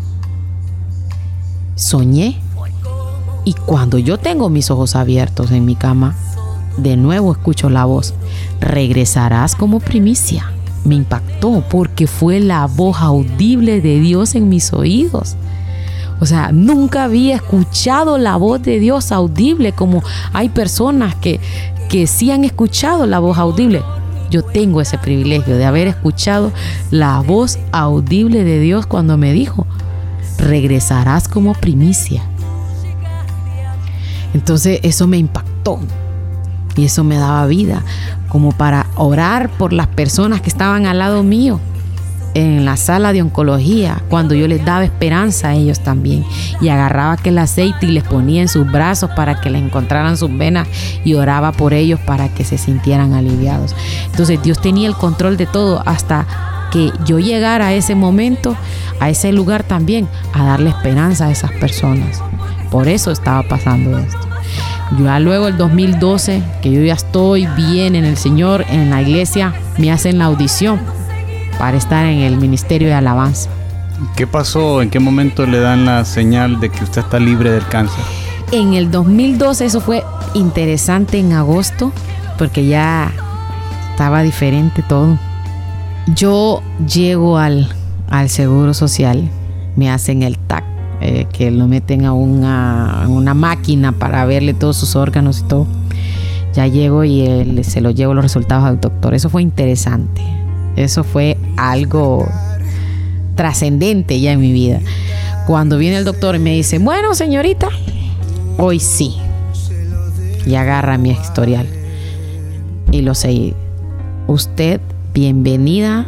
Speaker 3: ¿Soñé? Y cuando yo tengo mis ojos abiertos en mi cama, de nuevo escucho la voz, regresarás como primicia. Me impactó porque fue la voz audible de Dios en mis oídos. O sea, nunca había escuchado la voz de Dios audible, como hay personas que sí han escuchado la voz audible. Yo tengo ese privilegio de haber escuchado la voz audible de Dios cuando me dijo, regresarás como primicia. Entonces eso me impactó y eso me daba vida, como para orar por las personas que estaban al lado mío en la sala de oncología, cuando yo les daba esperanza a ellos también, y agarraba aquel aceite y les ponía en sus brazos para que les encontraran sus venas y oraba por ellos para que se sintieran aliviados. Entonces Dios tenía el control de todo hasta que yo llegara a ese momento, a ese lugar también, a darle esperanza a esas personas. Por eso estaba pasando esto. Ya luego el 2012, que yo ya estoy bien en el Señor, en la iglesia, me hacen la audición para estar en el ministerio de alabanza.
Speaker 2: ¿Qué pasó? ¿En qué momento le dan la señal de que usted está libre del cáncer?
Speaker 3: En el 2012, eso fue interesante, en agosto, porque ya estaba diferente todo. Yo llego al Seguro Social, me hacen el TAC, que lo meten a una máquina para verle todos sus órganos y todo. Ya llego y se lo llevo los resultados al doctor. Eso fue interesante. Eso fue algo trascendente ya en mi vida. Cuando viene el doctor y me dice, bueno, señorita, hoy sí. Y agarra mi historial y lo seguí. Usted, bienvenida,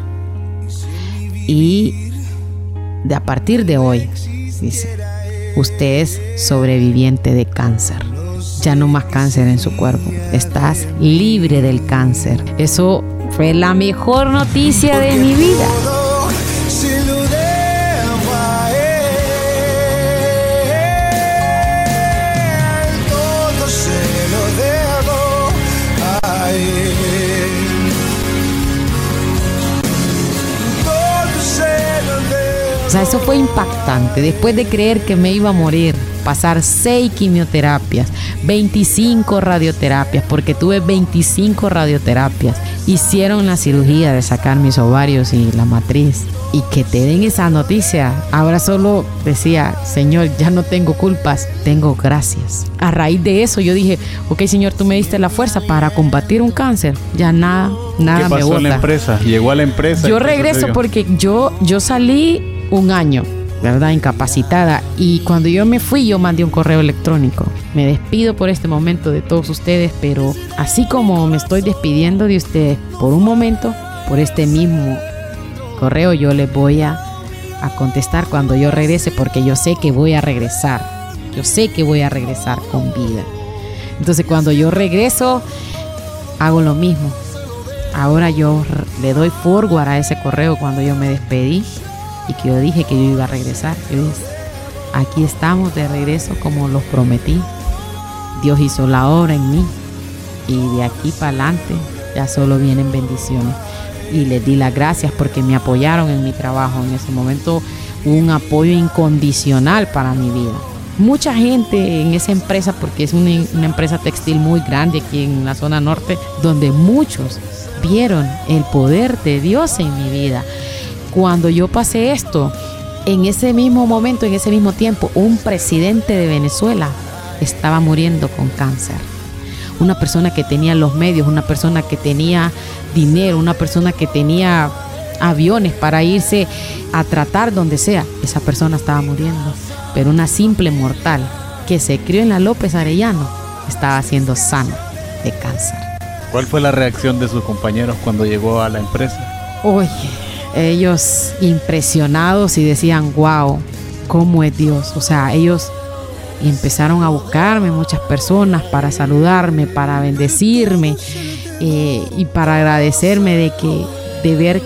Speaker 3: y a partir de hoy, dice, usted es sobreviviente de cáncer. ya no más cáncer en su cuerpo. Estás libre del cáncer. Eso fue la mejor noticia de mi vida. O sea, eso fue impactante. Después de creer que me iba a morir, pasar 6 quimioterapias, 25 radioterapias, porque tuve 25 radioterapias. Hicieron la cirugía de sacar mis ovarios y la matriz. Y que te den esa noticia. Ahora solo decía, Señor, ya no tengo culpas, tengo gracias. A raíz de eso yo dije, ok, Señor, tú me diste la fuerza para combatir un cáncer. Ya nada me bota.
Speaker 2: ¿Qué pasó en la empresa? Llegó a la empresa.
Speaker 3: Yo regreso porque yo salí un año, ¿verdad? Incapacitada. Y cuando yo me fui, yo mandé un correo electrónico. Me despido por este momento de todos ustedes, pero así como me estoy despidiendo de ustedes por un momento, por este mismo correo yo les voy a contestar cuando yo regrese, porque yo sé que voy a regresar. Yo sé que voy a regresar con vida. Entonces cuando yo regreso, hago lo mismo. Ahora yo le doy forward a ese correo cuando yo me despedí y que yo dije que yo iba a regresar. Yo dije, aquí estamos de regreso como los prometí. Dios hizo la obra en mí y de aquí para adelante ya solo vienen bendiciones. Y les di las gracias porque me apoyaron en mi trabajo. En ese momento hubo un apoyo incondicional para mi vida. Mucha gente en esa empresa, porque es una empresa textil muy grande aquí en la zona norte, donde muchos vieron el poder de Dios en mi vida. Cuando yo pasé esto, en ese mismo momento, en ese mismo tiempo, un presidente de Venezuela estaba muriendo con cáncer. Una persona que tenía los medios, una persona que tenía dinero, una persona que tenía aviones para irse a tratar donde sea. Esa persona estaba muriendo, pero una simple mortal que se crió en la López Arellano estaba siendo sana de cáncer.
Speaker 2: ¿Cuál fue la reacción de sus compañeros cuando llegó a la empresa?
Speaker 3: Oye, ellos impresionados y decían, wow, ¿cómo es Dios? O sea, ellos empezaron a buscarme, muchas personas, para saludarme, para bendecirme y para agradecerme de ver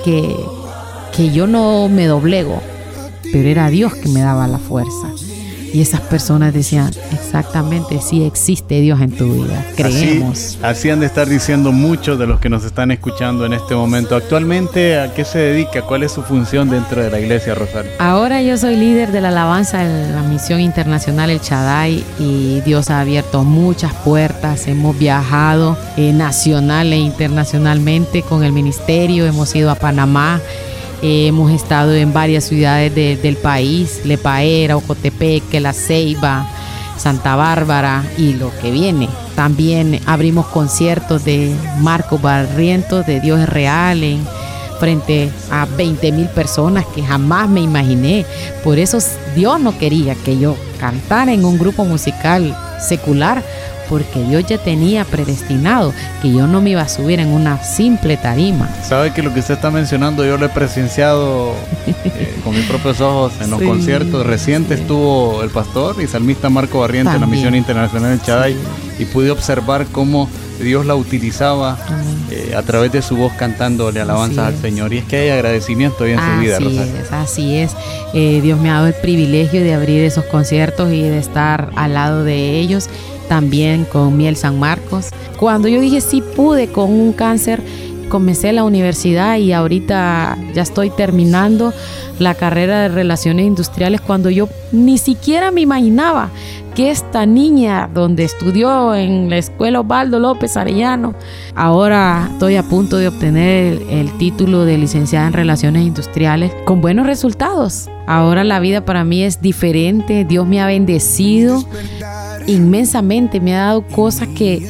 Speaker 3: que yo no me doblego, pero era Dios que me daba la fuerza. Y esas personas decían, exactamente, sí existe Dios en tu vida, creemos.
Speaker 2: Así han de estar diciendo muchos de los que nos están escuchando en este momento. Actualmente, ¿a qué se dedica? ¿Cuál es su función dentro de la iglesia, Rosario?
Speaker 3: Ahora yo soy líder de la alabanza de la Misión Internacional El Shaddai y Dios ha abierto muchas puertas. Hemos viajado nacional e internacionalmente con el ministerio, hemos ido a Panamá. Hemos estado en varias ciudades del país, Lepaera, Ocotepeque, La Ceiba, Santa Bárbara y lo que viene. También abrimos conciertos de Marcos Barrientos, de Dios es Real, frente a 20,000 personas que jamás me imaginé. Por eso Dios no quería que yo cantara en un grupo musical secular, porque Dios ya tenía predestinado que yo no me iba a subir en una simple tarima. ¿Sabe que lo que usted está mencionando yo lo he presenciado con mis propios ojos en los conciertos recientes? Estuvo el pastor y salmista Marco Barrientos en la Misión Internacional El Shaddai y pude observar cómo Dios la utilizaba a través de su voz cantándole alabanzas al Señor. Y es que hay agradecimiento hoy en su vida, Rosario. Así es. Dios me ha dado el privilegio de abrir esos conciertos y de estar al lado de ellos. También con Miel San Marcos. Cuando yo dije sí pude con un cáncer, comencé la universidad y ahorita ya estoy terminando la carrera de Relaciones Industriales, cuando yo ni siquiera me imaginaba que esta niña, donde estudió en la escuela Osvaldo López Arellano, ahora estoy a punto de obtener el título de licenciada en Relaciones Industriales con buenos resultados. Ahora la vida para mí es diferente. Dios me ha bendecido inmensamente, me ha dado cosas que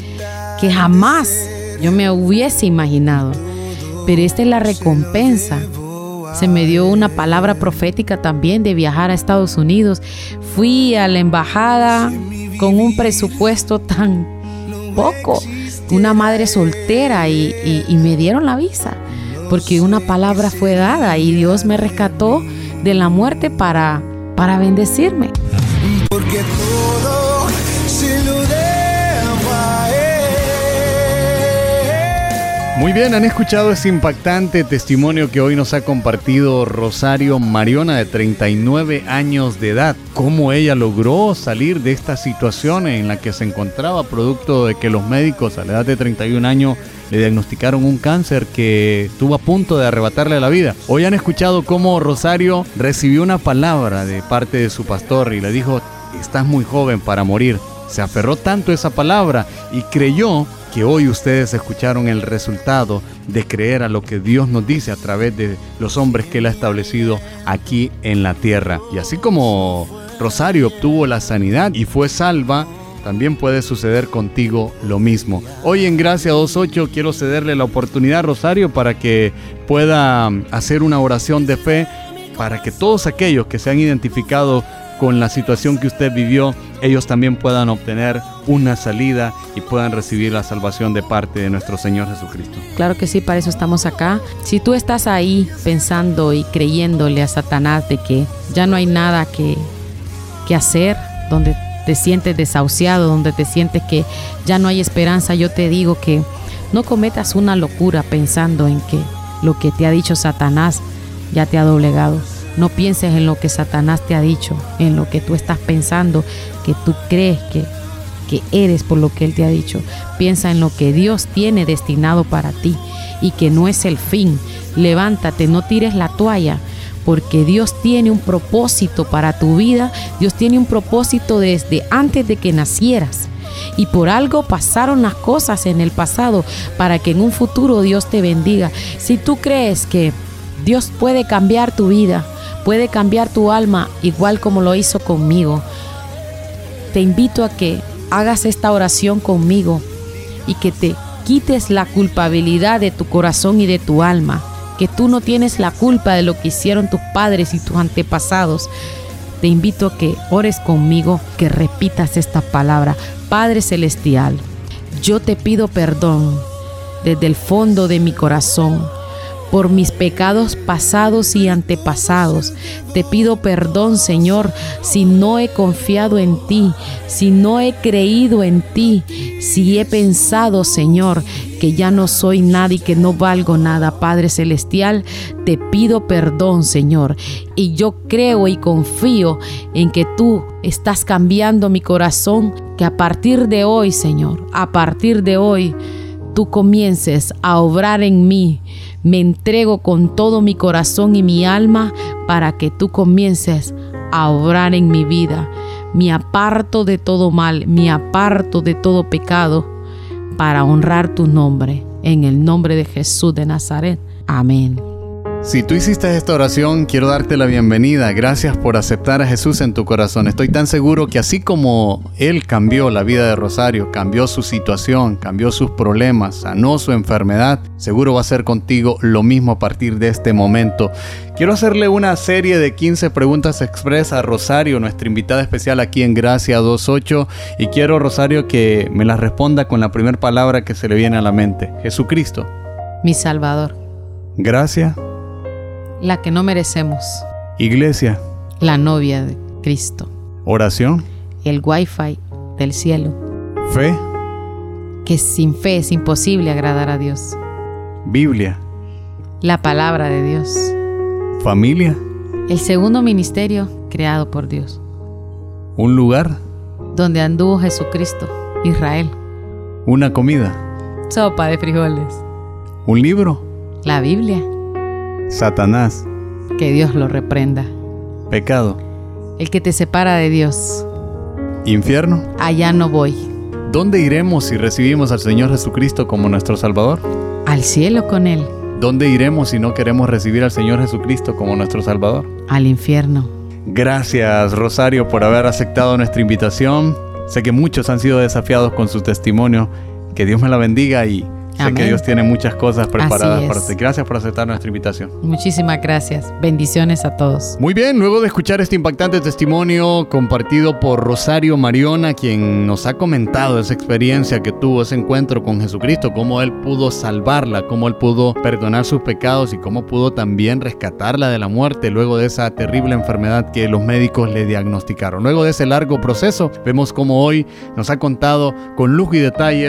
Speaker 3: jamás yo me hubiese imaginado, pero esta es la recompensa. Se me dio una palabra profética también de viajar a Estados Unidos. Fui a la embajada con un presupuesto tan poco, una madre soltera, y me dieron la visa porque una palabra fue dada y Dios me rescató de la muerte para bendecirme. Porque todo se lo debo
Speaker 2: Muy bien, han escuchado ese impactante testimonio que hoy nos ha compartido Rosario Mariona, de 39 años de edad. Cómo ella logró salir de esta situación en la que se encontraba, producto de que los médicos a la edad de 31 años le diagnosticaron un cáncer que estuvo a punto de arrebatarle la vida. Hoy han escuchado cómo Rosario recibió una palabra de parte de su pastor y le dijo: estás muy joven para morir. Se aferró tanto a esa palabra y creyó que hoy ustedes escucharon el resultado de creer a lo que Dios nos dice a través de los hombres que Él ha establecido aquí en la tierra. Y así como Rosario obtuvo la sanidad y fue salva, también puede suceder contigo lo mismo. Hoy en Gracia 2.8 quiero cederle la oportunidad a Rosario para que pueda hacer una oración de fe para que todos aquellos que se han identificado con la situación que usted vivió, ellos también puedan obtener una salida y puedan recibir la salvación de parte de nuestro Señor Jesucristo.
Speaker 3: Claro que sí, para eso estamos acá. Si tú estás ahí pensando y creyéndole a Satanás de que ya no hay nada que hacer, donde te sientes desahuciado, donde te sientes que ya no hay esperanza, yo te digo que no cometas una locura pensando en que lo que te ha dicho Satanás ya te ha doblegado. No pienses en lo que Satanás te ha dicho, en lo que tú estás pensando, que tú crees que eres por lo que Él te ha dicho. Piensa en lo que Dios tiene destinado para ti y que no es el fin. Levántate, no tires la toalla, porque Dios tiene un propósito para tu vida. Dios tiene un propósito desde antes de que nacieras. Y por algo pasaron las cosas en el pasado para que en un futuro Dios te bendiga. Si tú crees que Dios puede cambiar tu vida, puede cambiar tu alma, igual como lo hizo conmigo, te invito a que hagas esta oración conmigo y que te quites la culpabilidad de tu corazón y de tu alma, que tú no tienes la culpa de lo que hicieron tus padres y tus antepasados. Te invito a que ores conmigo, que repitas esta palabra: Padre Celestial, yo te pido perdón desde el fondo de mi corazón por mis pecados pasados y antepasados. Te pido perdón, Señor, si no he confiado en ti, si no he creído en ti, si he pensado, Señor, que ya no soy nada y que no valgo nada. Padre Celestial, te pido perdón, Señor, y yo creo y confío en que tú estás cambiando mi corazón, que a partir de hoy, Señor, a partir de hoy, tú comiences a obrar en mí. Me entrego con todo mi corazón y mi alma para que tú comiences a obrar en mi vida. Me aparto de todo mal, me aparto de todo pecado para honrar tu nombre. En el nombre de Jesús de Nazaret. Amén.
Speaker 2: Si tú hiciste esta oración, quiero darte la bienvenida. Gracias por aceptar a Jesús en tu corazón. Estoy tan seguro que así como Él cambió la vida de Rosario, cambió su situación, cambió sus problemas, sanó su enfermedad, seguro va a hacer contigo lo mismo a partir de este momento. Quiero hacerle una serie de 15 preguntas express a Rosario, nuestra invitada especial aquí en Gracia 2.8, y quiero, Rosario, que me las responda con la primera palabra que se le viene a la mente. Jesucristo.
Speaker 3: Mi Salvador.
Speaker 2: Gracia.
Speaker 3: La que no merecemos.
Speaker 2: Iglesia.
Speaker 3: La novia de Cristo.
Speaker 2: Oración.
Speaker 3: El Wi-Fi del cielo.
Speaker 2: Fe.
Speaker 3: Que sin fe es imposible agradar a Dios.
Speaker 2: Biblia.
Speaker 3: La palabra de Dios.
Speaker 2: Familia.
Speaker 3: El segundo ministerio creado por Dios.
Speaker 2: Un lugar.
Speaker 3: Donde anduvo Jesucristo, Israel.
Speaker 2: Una comida.
Speaker 3: Sopa de frijoles.
Speaker 2: Un libro.
Speaker 3: La Biblia.
Speaker 2: Satanás.
Speaker 3: Que Dios lo reprenda.
Speaker 2: Pecado.
Speaker 3: El que te separa de Dios.
Speaker 2: Infierno.
Speaker 3: Allá no voy.
Speaker 2: ¿Dónde iremos si recibimos al Señor Jesucristo como nuestro Salvador?
Speaker 3: Al cielo con Él.
Speaker 2: ¿Dónde iremos si no queremos recibir al Señor Jesucristo como nuestro Salvador?
Speaker 3: Al infierno.
Speaker 2: Gracias, Rosario, por haber aceptado nuestra invitación. Sé que muchos han sido desafiados con su testimonio. Que Dios me la bendiga y sé que Dios tiene muchas cosas preparadas para ti. Gracias por aceptar nuestra invitación.
Speaker 3: Muchísimas gracias. Bendiciones a todos.
Speaker 2: Muy bien, luego de escuchar este impactante testimonio compartido por Rosario Mariona, quien nos ha comentado esa experiencia que tuvo, ese encuentro con Jesucristo, cómo Él pudo salvarla, cómo Él pudo perdonar sus pecados y cómo pudo también rescatarla de la muerte luego de esa terrible enfermedad que los médicos le diagnosticaron. Luego de ese largo proceso, vemos cómo hoy nos ha contado con lujo y detalles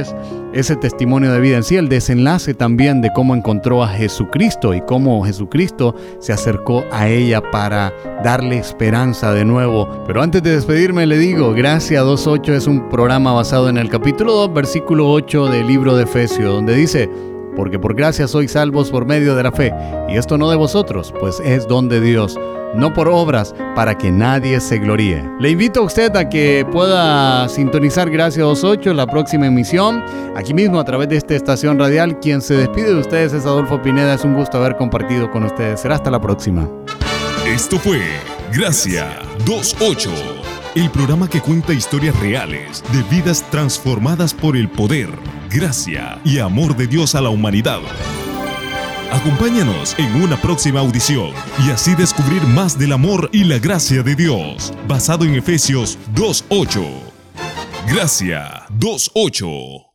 Speaker 2: ese testimonio de vida en sí, el desenlace también de cómo encontró a Jesucristo y cómo Jesucristo se acercó a ella para darle esperanza de nuevo. Pero antes de despedirme le digo, Gracia 2.8 es un programa basado en el capítulo 2, versículo 8 del libro de Efesios, donde dice: porque por gracia sois salvos por medio de la fe, y esto no de vosotros, pues es don de Dios, no por obras, para que nadie se gloríe. Le invito a usted a que pueda sintonizar Gracia 2.8 la próxima emisión, aquí mismo a través de esta estación radial. Quien se despide de ustedes es Adolfo Pineda. Es un gusto haber compartido con ustedes. Será hasta la próxima.
Speaker 1: Esto fue Gracia 2.8, el programa que cuenta historias reales de vidas transformadas por el poder, gracia y amor de Dios a la humanidad. Acompáñanos en una próxima audición y así descubrir más del amor y la gracia de Dios, basado en Efesios 2.8. Gracia 2.8.